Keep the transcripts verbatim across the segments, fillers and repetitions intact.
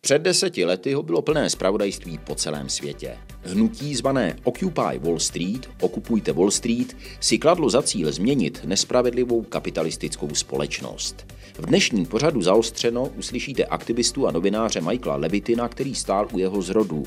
Před deseti lety ho bylo plné zpravodajství po celém světě. Hnutí zvané Occupy Wall Street, okupujte Wall Street, si kladlo za cíl změnit nespravedlivou kapitalistickou společnost. V dnešním pořadu Zaostřeno uslyšíte aktivistu a novináře Michaela Levitina, který stál u jeho zrodu.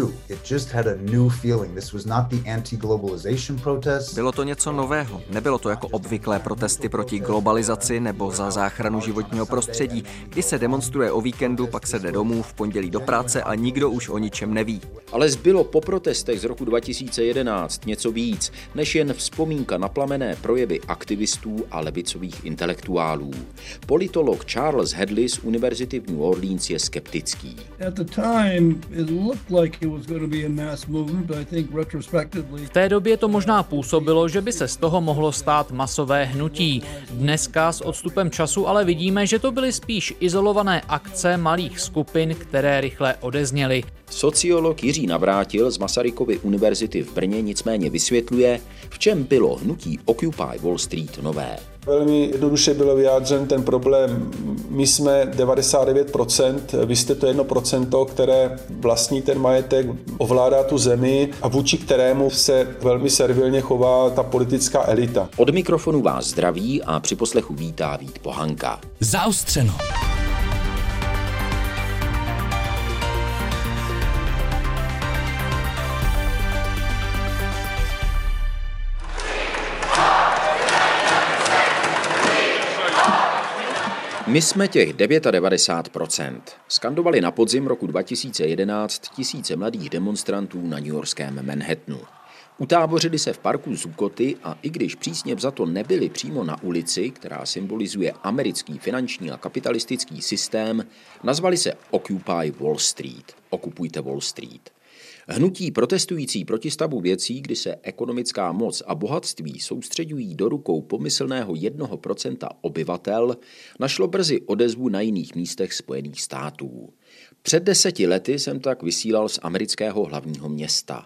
Bylo to něco nového. Nebylo to jako obvyklé protesty proti globalizaci nebo za záchranu životního prostředí, kdy se demonstruje o víkendu, pak se jde domů, v pondělí do práce a nikdo už o ničem neví. Ale zbylo po protestech z roku dva tisíce jedenáct něco víc, než jen vzpomínka na plamené projevy aktivistů a levicových intelektuálů. Politolog Charles Hadley z Univerzity v New Orleans je skeptický. V té době to možná působilo, že by se z toho mohlo stát masové hnutí. Dneska s odstupem času ale vidíme, že to byly spíš izolované akce malých skupin, které rychle odezněly. Sociolog Jiří Navrátil z Masarykovy univerzity v Brně nicméně vysvětluje, v čem bylo hnutí Occupy Wall Street nové. Velmi jednoduše bylo vyjádřen ten problém. My jsme devadesát devět procent, vy jste to jedno procento, které vlastní ten majetek, ovládá tu zemi a vůči kterému se velmi servilně chová ta politická elita. Od mikrofonu vás zdraví a při poslechu vítá Vít Pohanka. Zaostřeno. My jsme těch devadesát devět procent. Skandovali na podzim roku dva tisíce jedenáct tisíce mladých demonstrantů na newyorském Manhattanu. Utábořili se v parku Zuccotti a i když přísně vzato nebyli přímo na ulici, která symbolizuje americký finanční a kapitalistický systém, nazvali se Occupy Wall Street, okupujte Wall Street. Hnutí protestující proti stavu věcí, kdy se ekonomická moc a bohatství soustředují do rukou pomyslného jednoho procenta obyvatel, našlo brzy odezvu na jiných místech Spojených států. Před deseti lety jsem tak vysílal z amerického hlavního města.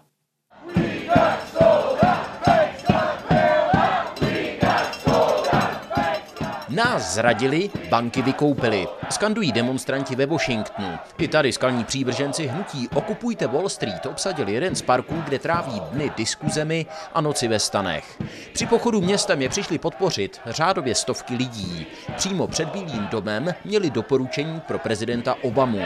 Nás zradili, banky vykoupili. Skandují demonstranti ve Washingtonu. I tady skalní přívrženci hnutí Okupujte Wall Street obsadili jeden z parků, kde tráví dny diskuzemi a noci ve stanech. Při pochodu městem je přišli podpořit řádově stovky lidí. Přímo před Bílým domem měli doporučení pro prezidenta Obamu.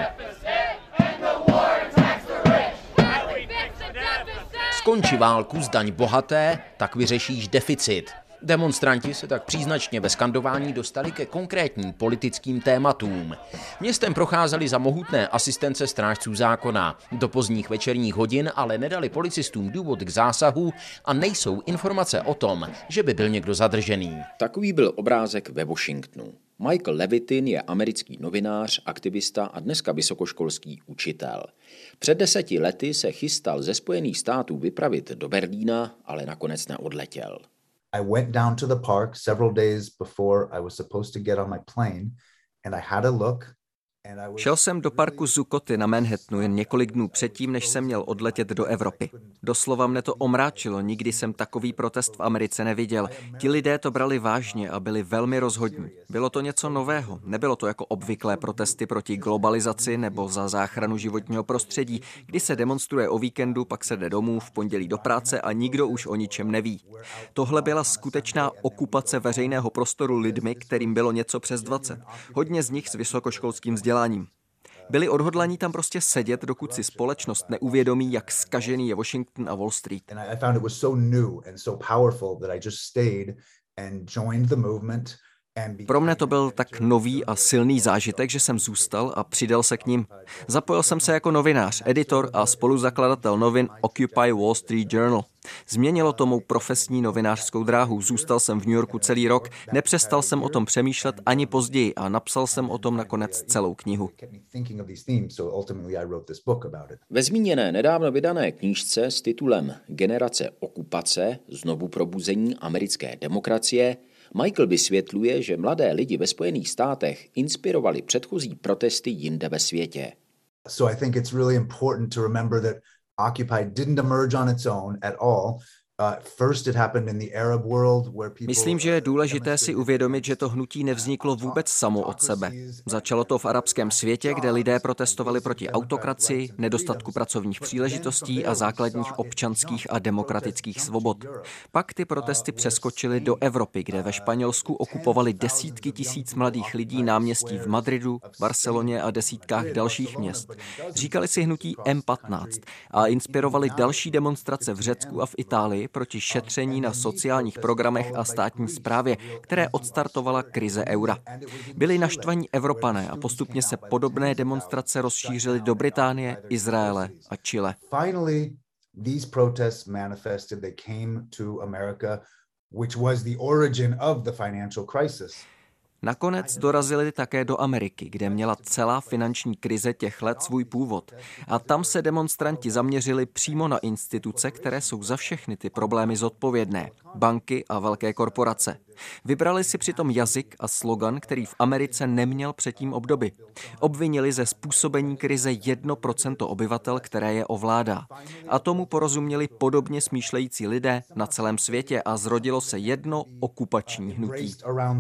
Skonči válku, zdaň bohaté, tak vyřešíš deficit. Demonstranti se tak příznačně ve skandování dostali ke konkrétním politickým tématům. Městem procházeli za mohutné asistence strážců zákona. Do pozdních večerních hodin ale nedali policistům důvod k zásahu a nejsou informace o tom, že by byl někdo zadržený. Takový byl obrázek ve Washingtonu. Michael Levitin je americký novinář, aktivista a dneska vysokoškolský učitel. Před deseti lety se chystal ze Spojených států vypravit do Berlína, ale nakonec neodletěl. I went down to the park several days before I was supposed to get on my plane and I had a look. Šel jsem do parku Zuccotti na Manhattanu jen několik dnů předtím, než jsem měl odletět do Evropy. Doslova mne to omráčilo, nikdy jsem takový protest v Americe neviděl. Ti lidé to brali vážně a byli velmi rozhodní. Bylo to něco nového, nebylo to jako obvyklé protesty proti globalizaci nebo za záchranu životního prostředí, kdy se demonstruje o víkendu, pak se jde domů, v pondělí do práce a nikdo už o ničem neví. Tohle byla skutečná okupace veřejného prostoru lidmi, kterým bylo něco přes dvacet. Hodně z nich s vysokoškolským vzděláním. Byli odhodlaní tam prostě sedět, dokud si společnost neuvědomí, jak zkažený je Washington a Wall Street. Pro mne to byl tak nový a silný zážitek, že jsem zůstal a přidal se k nim. Zapojil jsem se jako novinář, editor a spoluzakladatel novin Occupy Wall Street Journal. Změnilo to mou profesní novinářskou dráhu. Zůstal jsem v New Yorku celý rok, nepřestal jsem o tom přemýšlet ani později a napsal jsem o tom nakonec celou knihu. Ve zmíněné nedávno vydané knížce s titulem Generace okupace, znovu probuzení americké demokracie, Michael vysvětluje, že mladé lidi ve Spojených státech inspirovali předchozí protesty jinde ve světě. So I think it's really important to remember that Occupy didn't emerge on its own at all. Myslím, že je důležité si uvědomit, že to hnutí nevzniklo vůbec samo od sebe. Začalo to v arabském světě, kde lidé protestovali proti autokracii, nedostatku pracovních příležitostí a základních občanských a demokratických svobod. Pak ty protesty přeskočily do Evropy, kde ve Španělsku okupovali desítky tisíc mladých lidí náměstí v Madridu, Barceloně a desítkách dalších měst. Říkali si hnutí M patnáct a inspirovali další demonstrace v Řecku a v Itálii proti šetření na sociálních programech a státní správě, které odstartovala krize eura. Byli naštvaní Evropané a postupně se podobné demonstrace rozšířily do Británie, Izraele a Chile. Finally, these protests manifested, they came to America, which was the origin of the financial crisis. Nakonec dorazili také do Ameriky, kde měla celá finanční krize těch let svůj původ. A tam se demonstranti zaměřili přímo na instituce, které jsou za všechny ty problémy zodpovědné. Banky a velké korporace. Vybrali si přitom jazyk a slogan, který v Americe neměl předtím obdoby. Obvinili ze způsobení krize jedno procento obyvatel, které je ovládá. A tomu porozuměli podobně smýšlející lidé na celém světě a zrodilo se jedno okupační hnutí.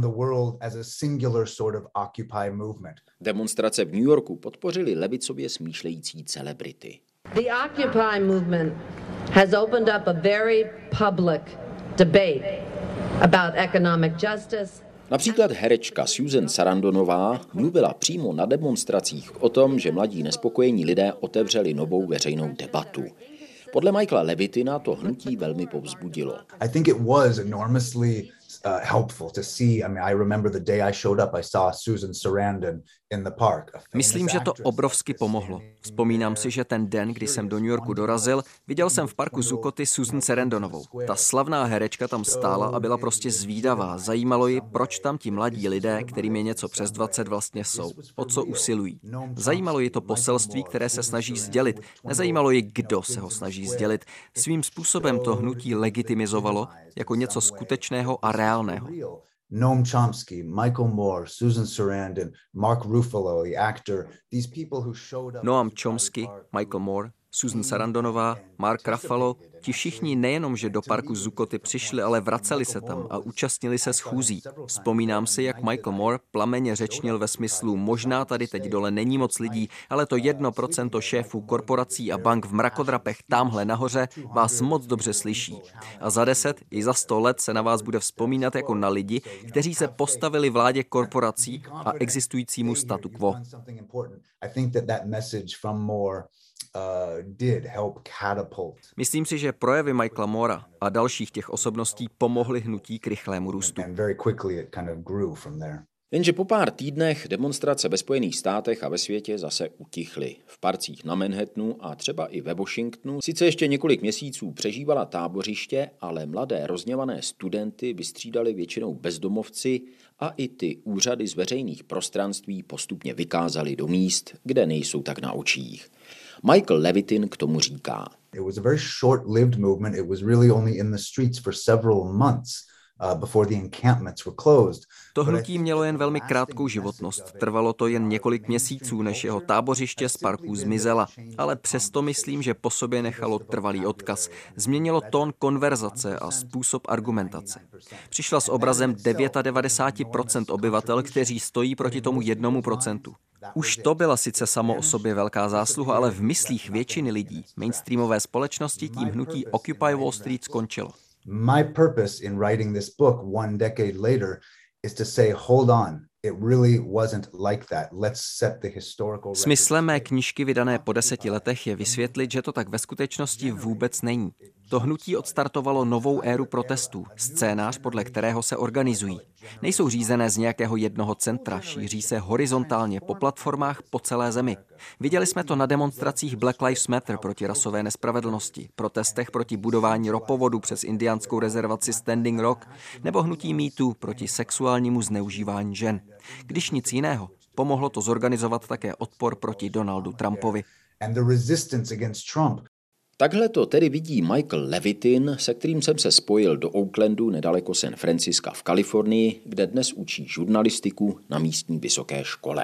Demonstrace v New Yorku podpořili levicově smýšlející celebrity. The Occupy movement has opened up a very public debate about economic justice. Například herečka Susan Sarandonová mluvila přímo na demonstracích o tom, že mladí nespokojení lidé otevřeli novou veřejnou debatu. Podle Michaela Levitina to hnutí velmi povzbudilo. I think it was enormously Uh, helpful to see. I mean, I remember the day I showed up, I saw Susan Sarandon in the park. Myslím, že to obrovsky pomohlo. Vzpomínám si, že ten den, kdy jsem do New Yorku dorazil, viděl jsem v parku Zuccotti Susan Sarandonovou. Ta slavná herečka tam stála a byla prostě zvídavá. Zajímalo ji, proč tam ti mladí lidé, kterým je něco přes dvacet, vlastně jsou. O co usilují. Zajímalo ji to poselství, které se snaží sdělit. Nezajímalo ji, kdo se ho snaží sdělit. Svým způsobem to hnutí legitimizovalo jako něco skutečného a reálného. Noam Chomsky, Michael Moore, Susan Sarandon, Mark Ruffalo, the actor, these people who showed up. Noam Chomsky, Michael Moore, Susan Sarandonová, Mark Ruffalo, ti všichni nejenom, že do parku Zuccotti přišli, ale vraceli se tam a účastnili se schůzí. Vzpomínám si, jak Michael Moore plamenně řečnil ve smyslu: možná tady teď dole není moc lidí, ale to jedno procento šéfů korporací a bank v mrakodrapech tamhle nahoře vás moc dobře slyší. A za deset i za sto let se na vás bude vzpomínat jako na lidi, kteří se postavili vládě korporací a existujícímu statu quo. Uh, did help catapult. Myslím si, že projevy Michaela Moora a dalších těch osobností pomohly hnutí k rychlému růstu. And very quickly it kind of grew from there. Jenže po pár týdnech demonstrace ve Spojených státech a ve světě zase utichly. V parcích na Manhattanu a třeba i ve Washingtonu sice ještě několik měsíců přežívala tábořiště, ale mladé rozněvané studenty vystřídali většinou bezdomovci a i ty úřady z veřejných prostranství postupně vykázali do míst, kde nejsou tak na očích. Michael Levitin k tomu říká. It was a very short-lived movement. It was really only in the streets for several months. Before the encampments were closed. To hnutí mělo jen velmi krátkou životnost. Trvalo to jen několik měsíců, než jeho tábořiště z parků zmizela. Ale přesto myslím, že po sobě nechalo trvalý odkaz. Změnilo tón konverzace a způsob argumentace. Přišla s obrazem devadesát devět procent obyvatel, kteří stojí proti tomu jednomu procentu. Už to byla sice samo o sobě velká zásluha, ale v myslích většiny lidí, mainstreamové společnosti, tím hnutí Occupy Wall Street skončilo. My purpose in writing this book one decade later is to say, hold on, it really wasn't like that. Let's set the historical. Smyslem mé knížky vydané po deseti letech je vysvětlit, že to tak ve skutečnosti vůbec není. To hnutí odstartovalo novou éru protestů, scénář, podle kterého se organizují. Nejsou řízené z nějakého jednoho centra, šíří se horizontálně po platformách po celé zemi. Viděli jsme to na demonstracích Black Lives Matter proti rasové nespravedlnosti, protestech proti budování ropovodu přes indiánskou rezervaci Standing Rock nebo hnutí Me Too proti sexuálnímu zneužívání žen. Když nic jiného, pomohlo to zorganizovat také odpor proti Donaldu Trumpovi. And the resistance against Trump. Takhle to tedy vidí Michael Levitin, se kterým jsem se spojil do Oaklandu nedaleko San Francisca v Kalifornii, kde dnes učí žurnalistiku na místní vysoké škole.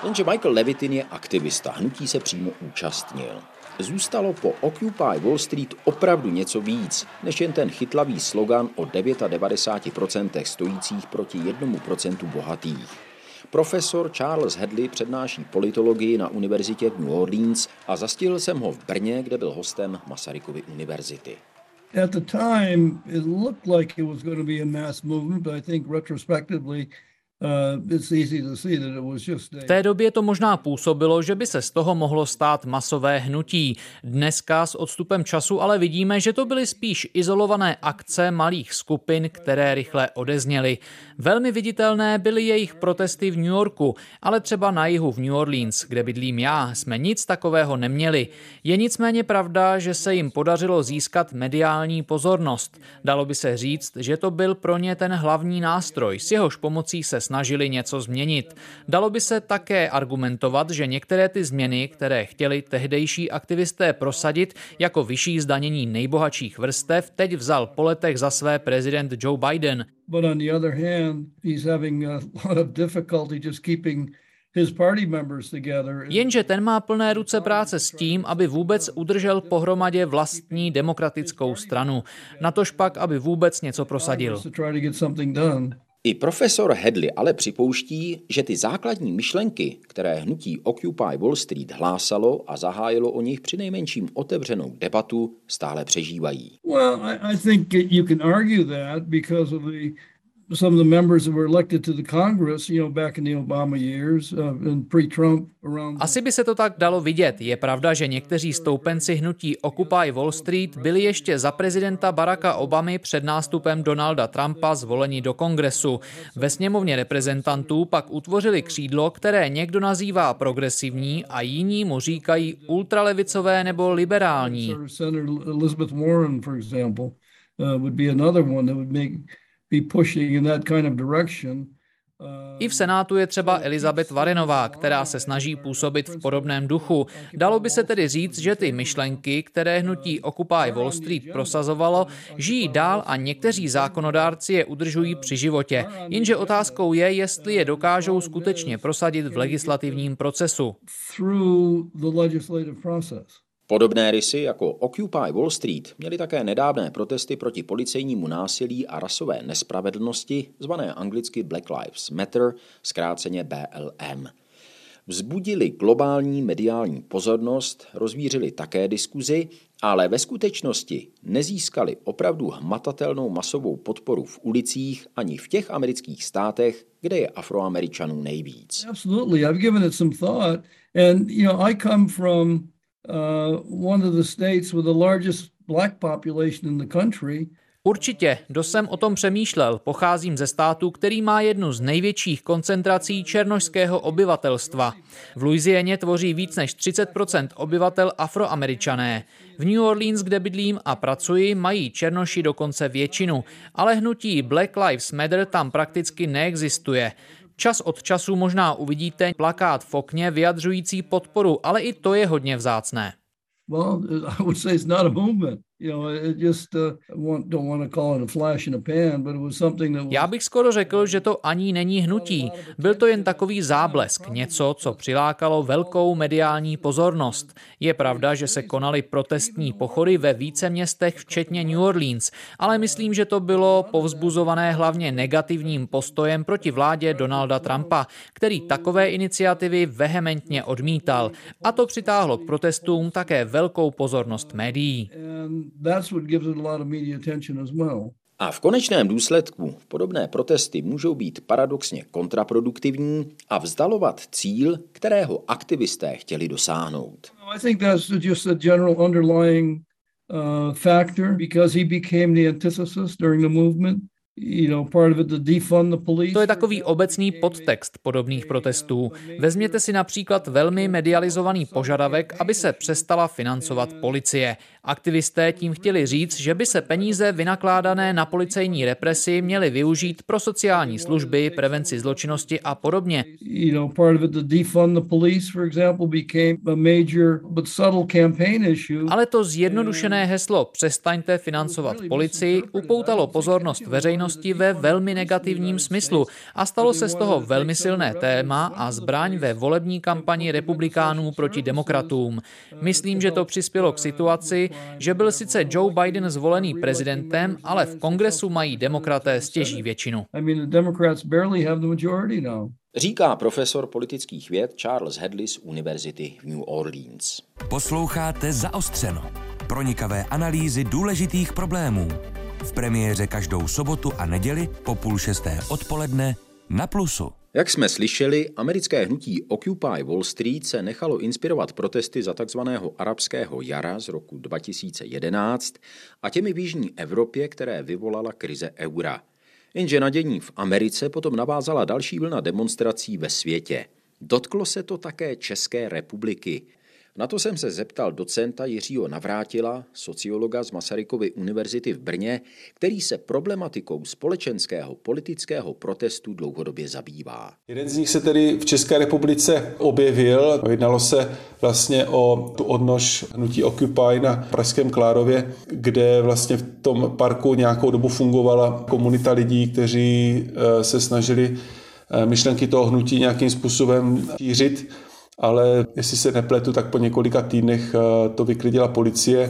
Jenže Michael Levitin je aktivista, hnutí se přímo účastnil. Zůstalo po Occupy Wall Street opravdu něco víc, než jen ten chytlavý slogan o devadesát devět procent stojících proti jednomu procentu bohatých. Profesor Charles Hadley přednáší politologii na univerzitě v New Orleans a zastihl jsem ho v Brně, kde byl hostem Masarykovy univerzity. At the time, it looked like it was going to be a mass movement, but I think retrospectively V té době to možná působilo, že by se z toho mohlo stát masové hnutí. Dneska s odstupem času ale vidíme, že to byly spíš izolované akce malých skupin, které rychle odezněly. Velmi viditelné byly jejich protesty v New Yorku, ale třeba na jihu v New Orleans, kde bydlím já, jsme nic takového neměli. Je nicméně pravda, že se jim podařilo získat mediální pozornost. Dalo by se říct, že to byl pro ně ten hlavní nástroj, s jehož pomocí se snažili něco změnit. Dalo by se také argumentovat, že některé ty změny, které chtěli tehdejší aktivisté prosadit, jako vyšší zdanění nejbohatších vrstev, teď vzal po letech za své prezident Joe Biden. But on the other hand, he's having a lot of difficulty just keeping his party members together. Jenže ten má plné ruce práce s tím, aby vůbec udržel pohromadě vlastní demokratickou stranu. Natož pak, aby vůbec něco prosadil. I profesor Hadley ale připouští, že ty základní myšlenky, které hnutí Occupy Wall Street hlásalo a zahájilo o nich přinejmenším otevřenou debatu, stále přežívají. Well, I, I think you can argue that because of the some of the members that were elected to the Congress, you know, back in the Obama years, uh, and pre-Trump around. Asi by se to tak dalo vidět. Je pravda, že někteří stoupenci hnutí Occupy Wall Street byli ještě za prezidenta Baracka Obamy před nástupem Donalda Trumpa zvoleni do kongresu. Ve sněmovně reprezentantů pak utvořili křídlo, které někdo nazývá progresivní a jiní mu říkají ultralevicové nebo liberální. Senator Elizabeth Warren, for example, uh, would be another one that would make be pushing in that kind of direction. I v Senátu je třeba Elizabeth Warrenová, která se snaží působit v podobném duchu. Dalo by se tedy říct, že ty myšlenky, které hnutí Occupy Wall Street prosazovalo, žijí dál a někteří zákonodárci je udržují při životě. Jenže otázkou je, jestli je dokážou skutečně prosadit v legislativním procesu. Podobné rysy jako Occupy Wall Street měly také nedávné protesty proti policejnímu násilí a rasové nespravedlnosti, zvané anglicky Black Lives Matter, zkráceně B L M. Vzbudili globální mediální pozornost, rozvířili také diskuzi, ale ve skutečnosti nezískali opravdu hmatatelnou masovou podporu v ulicích ani v těch amerických státech, kde je Afroameričanů nejvíc. Absolutely, I've given it some thought, and you know, I come from Uh, one of the states with the largest black population in the country. Určitě, kdo jsem o tom přemýšlel, pocházím ze státu, který má jednu z největších koncentrací černošského obyvatelstva. V Louisianě tvoří víc než třicet procent obyvatel Afroameričané. V New Orleans, kde bydlím a pracuji, mají černoši dokonce většinu, ale hnutí Black Lives Matter tam prakticky neexistuje. Čas od času možná uvidíte plakát v okně vyjadřující podporu, ale i to je hodně vzácné. Well, I would say it's not a movement. You know, it just uh, don't want to call it a flash in a pan, but it was something that was... Já bych skoro řekl, že to ani není hnutí. Byl to jen takový záblesk, něco, co přilákalo velkou mediální pozornost. Je pravda, že se konaly protestní pochody ve více městech, včetně New Orleans, ale myslím, že to bylo povzbuzované hlavně negativním postojem proti vládě Donalda Trumpa, který takové iniciativy vehementně odmítal. A to přitáhlo k protestům také velkou pozornost médií. That's what gives it a lot of media attention as well. A v konečném důsledku podobné protesty můžou být paradoxně kontraproduktivní a vzdalovat cíl, kterého aktivisté chtěli dosáhnout. I think that's just a general underlying uh, factor because he became the antithesis during the movement. You know, part of it to defund the police. To je takový obecný podtext podobných protestů. Vezměte si například velmi medializovaný požadavek, aby se přestala financovat policie. Aktivisté tím chtěli říct, že by se peníze vynakládané na policejní represi měly využít pro sociální služby, prevenci zločinnosti a podobně. You know, part of it to defund the police, for example, became a major but subtle campaign issue. Ale to zjednodušené heslo "přestaňte financovat policii" upoutalo pozornost veřejnosti veřejnosti ve velmi negativním smyslu a stalo se z toho velmi silné téma a zbraň ve volební kampani republikánů proti demokratům. Myslím, že to přispělo k situaci, že byl sice Joe Biden zvolený prezidentem, ale v kongresu mají demokraté stěží většinu. Říká profesor politických věd Charles Hadley z Univerzity v New Orleans. Posloucháte Zaostřeno. Pronikavé analýzy důležitých problémů. V premiéře každou sobotu a neděli po půl šesté odpoledne na Plusu. Jak jsme slyšeli, americké hnutí Occupy Wall Street se nechalo inspirovat protesty za takzvaného arabského jara z roku dva tisíce jedenáct a těmi v jižní Evropě, které vyvolala krize eura. Jenže na dění v Americe potom navázala další vlna demonstrací ve světě. Dotklo se to také České republiky. Na to jsem se zeptal docenta Jiřího Navrátila, sociologa z Masarykovy univerzity v Brně, který se problematikou společenského politického protestu dlouhodobě zabývá. Jeden z nich se tedy v České republice objevil. Jednalo se vlastně o tu odnož hnutí Occupy na Pražském Klárově, kde vlastně v tom parku nějakou dobu fungovala komunita lidí, kteří se snažili myšlenky toho hnutí nějakým způsobem šířit. Ale jestli se nepletu, tak po několika týdnech to vyklidila policie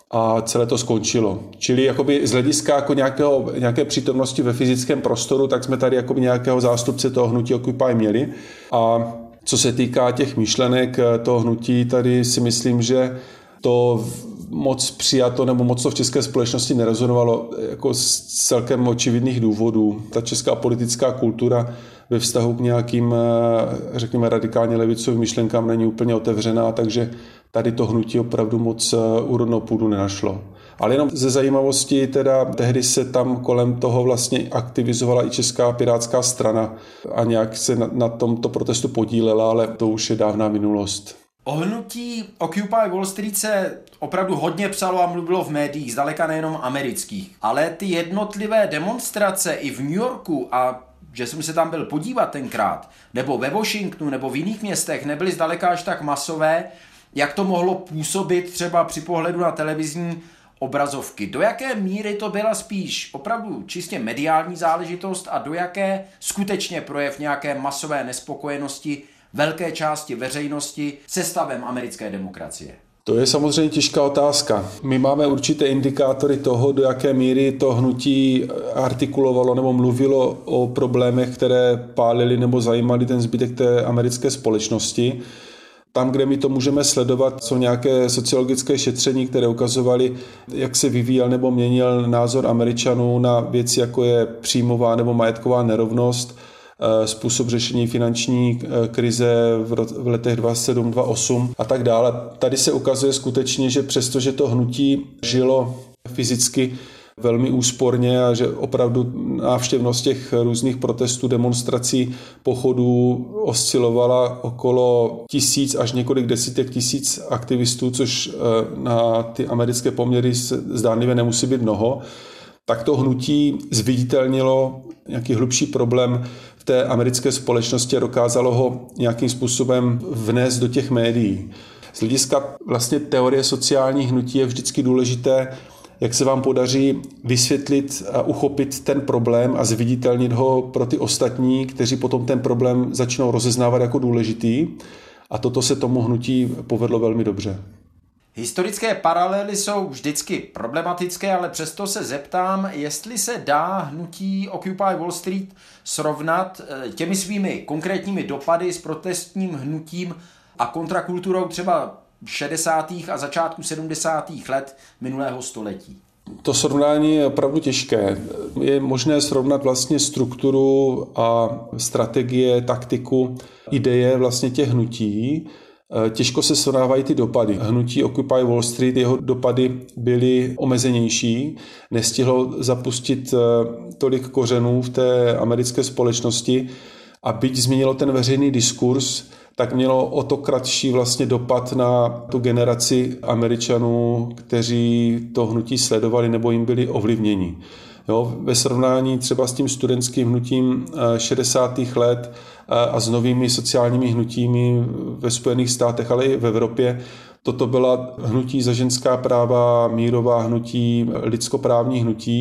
a celé to skončilo. Čili jakoby z hlediska jako nějakého, nějaké přítomnosti ve fyzickém prostoru, tak jsme tady jakoby nějakého zástupce toho hnutí Occupy měli. A co se týká těch myšlenek toho hnutí, tady si myslím, že to moc přijato nebo moc to v české společnosti nerezonovalo jako z celkem očividných důvodů. Ta česká politická kultura ve vztahu k nějakým, řekněme, radikálně levicovým myšlenkám není úplně otevřená, takže tady to hnutí opravdu moc úrodnou půdu nenašlo. Ale jenom ze zajímavosti, teda tehdy se tam kolem toho vlastně aktivizovala i Česká pirátská strana a nějak se na, na tomto protestu podílela, ale to už je dávná minulost. O hnutí Occupy Wall Street se opravdu hodně psalo a mluvilo v médiích, zdaleka nejenom amerických. Ale ty jednotlivé demonstrace i v New Yorku, a že jsem se tam byl podívat tenkrát, nebo ve Washingtonu, nebo v jiných městech, nebyly zdaleka až tak masové, jak to mohlo působit třeba při pohledu na televizní obrazovky. Do jaké míry to byla spíš opravdu čistě mediální záležitost a do jaké skutečně projev nějaké masové nespokojenosti velké části veřejnosti se stavem americké demokracie? To je samozřejmě těžká otázka. My máme určité indikátory toho, do jaké míry to hnutí artikulovalo nebo mluvilo o problémech, které pálily nebo zajímaly ten zbytek té americké společnosti. Tam, kde my to můžeme sledovat, jsou nějaké sociologické šetření, které ukazovaly, jak se vyvíjel nebo měnil názor Američanů na věci, jako je příjmová nebo majetková nerovnost, způsob řešení finanční krize v letech dva tisíce sedm dva tisíce osm a tak dále. Tady se ukazuje skutečně, že přestože to hnutí žilo fyzicky velmi úsporně a že opravdu návštěvnost těch různých protestů, demonstrací, pochodů oscilovala okolo tisíc až několik desítek tisíc aktivistů, což na ty americké poměry zdánlivě nemusí být mnoho, tak to hnutí zviditelnilo nějaký hlubší problém v té americké společnosti a dokázalo ho nějakým způsobem vnést do těch médií. Z hlediska vlastně teorie sociálních hnutí je vždycky důležité, jak se vám podaří vysvětlit a uchopit ten problém a zviditelnit ho pro ty ostatní, kteří potom ten problém začnou rozeznávat jako důležitý. A toto se tomu hnutí povedlo velmi dobře. Historické paralely jsou vždycky problematické, ale přesto se zeptám, jestli se dá hnutí Occupy Wall Street srovnat těmi svými konkrétními dopady s protestním hnutím a kontrakulturou třeba šedesátých a začátku sedmdesátých let minulého století. To srovnání je opravdu těžké. Je možné srovnat vlastně strukturu a strategie, taktiku, ideje vlastně těch hnutí. Těžko se srovnávají ty dopady. Hnutí Occupy Wall Street, jeho dopady byly omezenější, nestihlo zapustit tolik kořenů v té americké společnosti a byť změnilo ten veřejný diskurs, tak mělo o to kratší vlastně dopad na tu generaci Američanů, kteří to hnutí sledovali nebo jim byli ovlivněni. Jo, ve srovnání třeba s tím studentským hnutím šedesátých let a s novými sociálními hnutími ve Spojených státech, ale i v Evropě, toto byla hnutí za ženská práva, mírová hnutí, lidskoprávní hnutí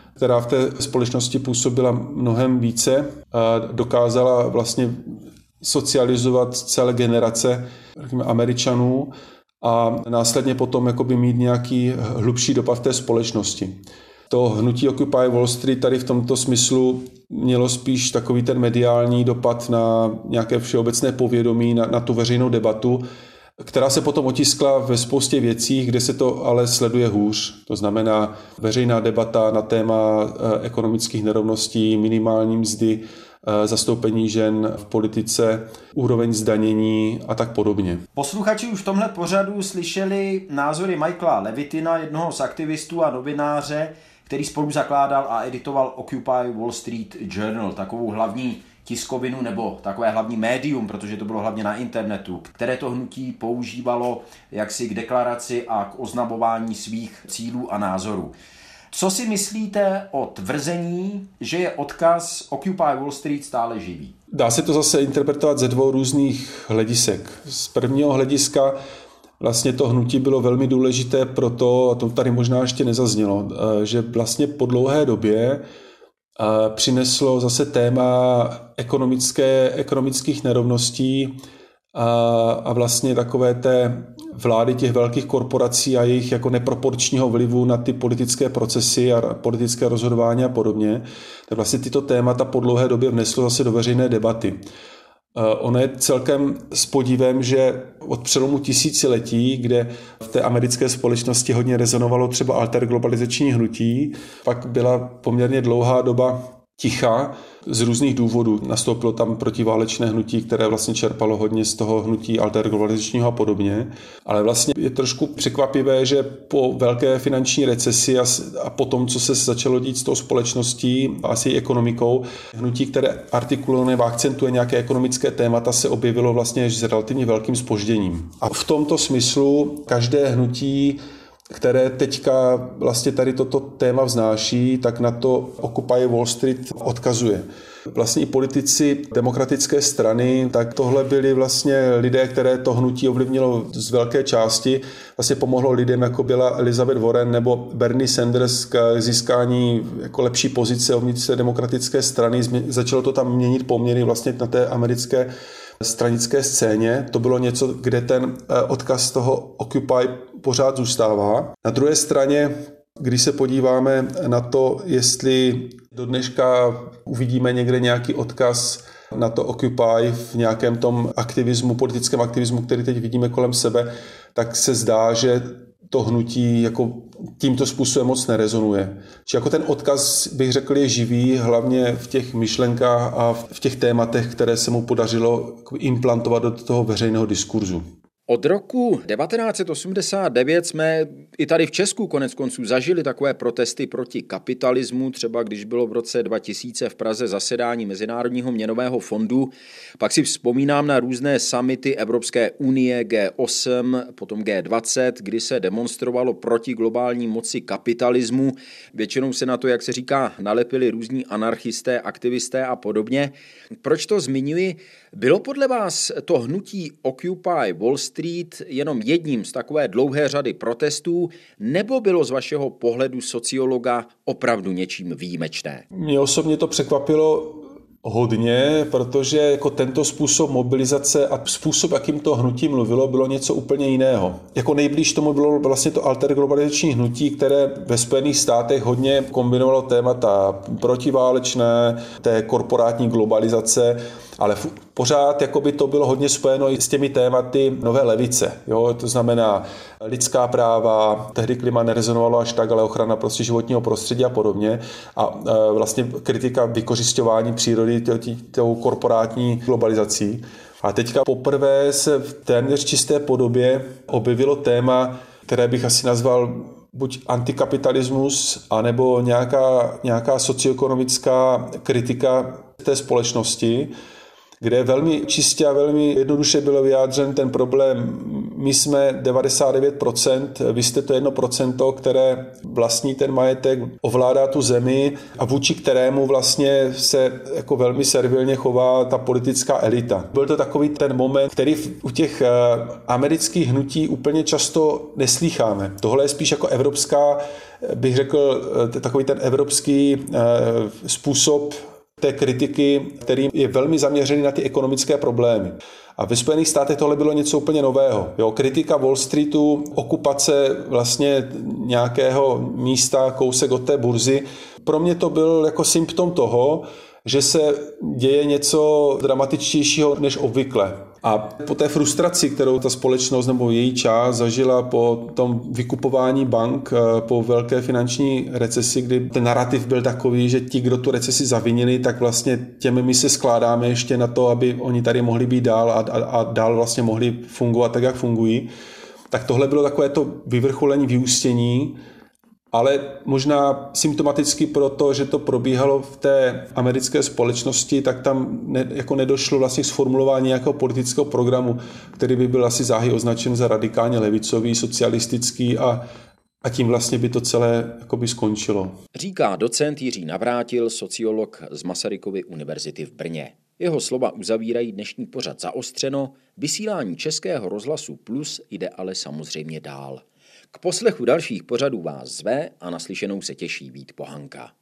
která v té společnosti působila mnohem více a dokázala vlastně socializovat celé generace Američanů a následně potom jakoby mít nějaký hlubší dopad v té společnosti. To hnutí Occupy Wall Street tady v tomto smyslu mělo spíš takový ten mediální dopad na nějaké všeobecné povědomí, na, na tu veřejnou debatu, která se potom otiskla ve spoustě věcí, kde se to ale sleduje hůř. To znamená veřejná debata na téma ekonomických nerovností, minimální mzdy, zastoupení žen v politice, úroveň zdanění a tak podobně. Posluchači už v tomhle pořadu slyšeli názory Michaela Levitina, jednoho z aktivistů a novináře, který spolu zakládal a editoval Occupy Wall Street Journal, takovou hlavní tiskovinu nebo takové hlavní médium, protože to bylo hlavně na internetu, které to hnutí používalo jaksi k deklaraci a k oznamování svých cílů a názorů. Co si myslíte o tvrzení, že je odkaz Occupy Wall Street stále živý? Dá se to zase interpretovat ze dvou různých hledisek. Z prvního hlediska vlastně to hnutí bylo velmi důležité proto, a to tady možná ještě nezaznělo, že vlastně po dlouhé době přineslo zase téma ekonomické, ekonomických nerovností a, a vlastně takové té vlády těch velkých korporací a jejich jako neproporčního vlivu na ty politické procesy a politické rozhodování a podobně. Tak vlastně tyto témata po dlouhé době vneslo zase do veřejné debaty. Ono je celkem s podívem, že od přelomu tisíciletí, kde v té americké společnosti hodně rezonovalo třeba alterglobalizační hnutí, pak byla poměrně dlouhá doba ticha z různých důvodů. Nastoupilo tam protiválečné hnutí, které vlastně čerpalo hodně z toho hnutí alterglobalizačního a podobně. Ale vlastně je trošku překvapivé, že po velké finanční recesi a, a po tom, co se začalo dít s tou společností a s její ekonomikou, hnutí, které artikuluje nebo akcentuje nějaké ekonomické témata, se objevilo vlastně s relativně velkým zpožděním. A v tomto smyslu každé hnutí, které teďka vlastně tady toto téma vznáší, tak na to Occupy Wall Street odkazuje. Vlastně i politici demokratické strany, tak tohle byli vlastně lidé, které to hnutí ovlivnilo z velké části. Vlastně pomohlo lidem, jako byla Elizabeth Warren nebo Bernie Sanders k získání jako lepší pozice uvnitř té demokratické strany. Začalo to tam měnit poměry vlastně na té americké stranické scéně. To bylo něco, kde ten odkaz toho Occupy pořád zůstává. Na druhé straně, když se podíváme na to, jestli do dneška uvidíme někde nějaký odkaz na to Occupy v nějakém tom aktivismu, politickém aktivismu, který teď vidíme kolem sebe, tak se zdá, že to hnutí jako tímto způsobem moc nerezonuje. Či jako ten odkaz, bych řekl, je živý, hlavně v těch myšlenkách a v těch tématech, které se mu podařilo implantovat do toho veřejného diskurzu. Od roku devatenáct set osmdesát devět jsme i tady v Česku konec konců zažili takové protesty proti kapitalismu, třeba když bylo v roce dva tisíce v Praze zasedání Mezinárodního měnového fondu. Pak si vzpomínám na různé summity Evropské unie G osm, potom G dvacet, kdy se demonstrovalo proti globální moci kapitalismu. Většinou se na to, jak se říká, nalepili různí anarchisté, aktivisté a podobně. Proč to zmiňuji? Bylo podle vás to hnutí Occupy Wall Street jenom jedním z takové dlouhé řady protestů, nebo bylo z vašeho pohledu sociologa opravdu něčím výjimečné? Mě osobně to překvapilo hodně, protože jako tento způsob mobilizace a způsob, jakým to hnutí mluvilo, bylo něco úplně jiného. Jako nejblíž tomu bylo vlastně to alterglobalizační hnutí, které ve Spojených státech hodně kombinovalo témata protiválečné, té korporátní globalizace, ale pořád jakoby to bylo hodně spojeno i s těmi tématy nové levice. Jo? To znamená lidská práva, tehdy klima nerezonovalo až tak, ale ochrana prostě životního prostředí a podobně. A e, vlastně kritika vykořisťování přírody tou korporátní globalizací. A teďka poprvé se v téměř čisté podobě objevilo téma, které bych asi nazval buď antikapitalismus, anebo nějaká, nějaká socioekonomická kritika té společnosti, kde velmi čistě a velmi jednoduše bylo vyjádřen ten problém. My jsme devadesát devět procent, vy jste to jedno procento, které vlastní ten majetek, ovládá tu zemi a vůči kterému vlastně se jako velmi servilně chová ta politická elita. Byl to takový ten moment, který u těch amerických hnutí úplně často neslýcháme. Tohle je spíš jako evropská, bych řekl, takový ten evropský způsob té kritiky, který je velmi zaměřený na ty ekonomické problémy. A ve Spojených státech tohle bylo něco úplně nového. Jo, kritika Wall Streetu, okupace vlastně nějakého místa, kousek od té burzy. Pro mě to byl jako symptom toho, že se děje něco dramatičtějšího než obvykle. A po té frustraci, kterou ta společnost nebo její část zažila po tom vykupování bank, po velké finanční recesi, kdy ten narrativ byl takový, že ti, kdo tu recesi zavinili, tak vlastně těmi my se skládáme ještě na to, aby oni tady mohli být dál a, a, a dál vlastně mohli fungovat tak, jak fungují. Tak tohle bylo takové to vyvrcholení, vyústění, ale možná symptomaticky proto, že to probíhalo v té americké společnosti, tak tam ne, jako nedošlo vlastně k sformulování nějakého politického programu, který by byl asi záhy označen za radikálně levicový, socialistický a, a tím vlastně by to celé jakoby skončilo. Říká docent Jiří Navrátil, sociolog z Masarykovy univerzity v Brně. Jeho slova uzavírají dnešní pořad Zaostřeno, vysílání Českého rozhlasu Plus jde ale samozřejmě dál. K poslechu dalších pořadů vás zve a naslyšenou se těší Vít Pohanka.